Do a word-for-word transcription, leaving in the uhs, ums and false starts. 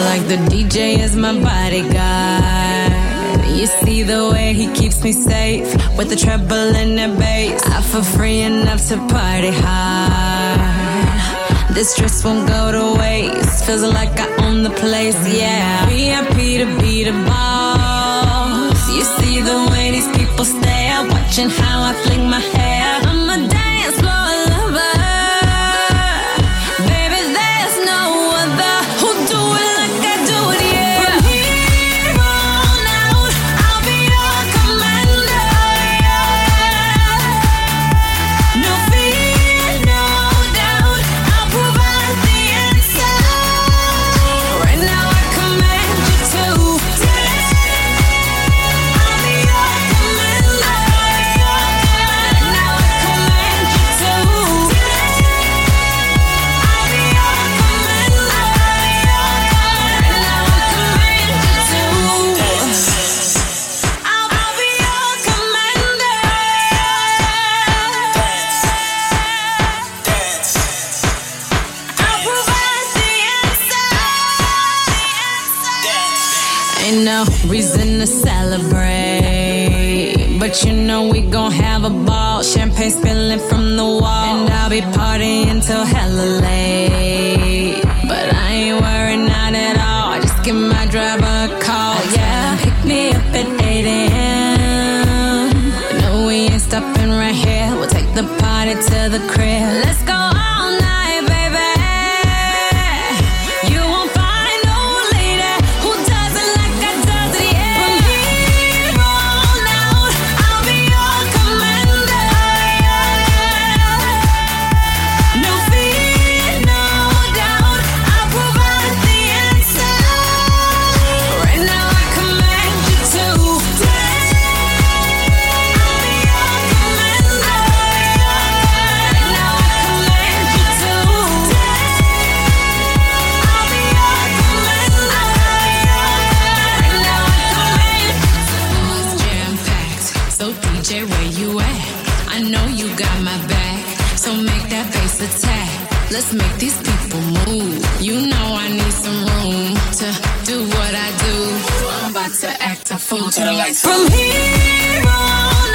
like the D J is my bodyguard. You see the way he keeps me safe with the treble and the bass. I feel free enough to party hard. This dress won't go to waste. Feels like I own the place, yeah. V I P to be the boss. You see the way these people stare, watching how I fling my hair. I'm a dance floor lover. Baby, there's no other who do it like I do it, yeah. From here on out, I'll be your commander, yeah. No fear, no doubt, I'll provide the answer. Right now I command you to dance. I'll be your commander, yeah. Right now I command you to dance. I'll be your commander, yeah. Right now I command you to dance. I'll, I'll be your commander, dance. I'll provide the answer. Ain't no reason to celebrate, but you know we gon' have a ball. Champagne spilling from the wall, and I'll be partying till hella late. But I ain't worried, not at all. Just give my driver a call, yeah. Pick me up at eight a.m. No, we ain't stopping right here. We'll take the party to the crib. Let's go all night, baby. You won't find no lady who does it like I does it, yeah. From here on out, I'll be your commander, yeah. No fear, no doubt, I'll provide the answer. Right now I command you to dance. I'll be your commander, yeah. Right now I command you to dance. I'll be your commander, yeah. Right now I command you to. It's jam-packed, so D J, where you at? I know you got my back, so make that bass attack. Let's make these people move. You know I need some room to do what I do. I'm about to act a fool to the lights. From here on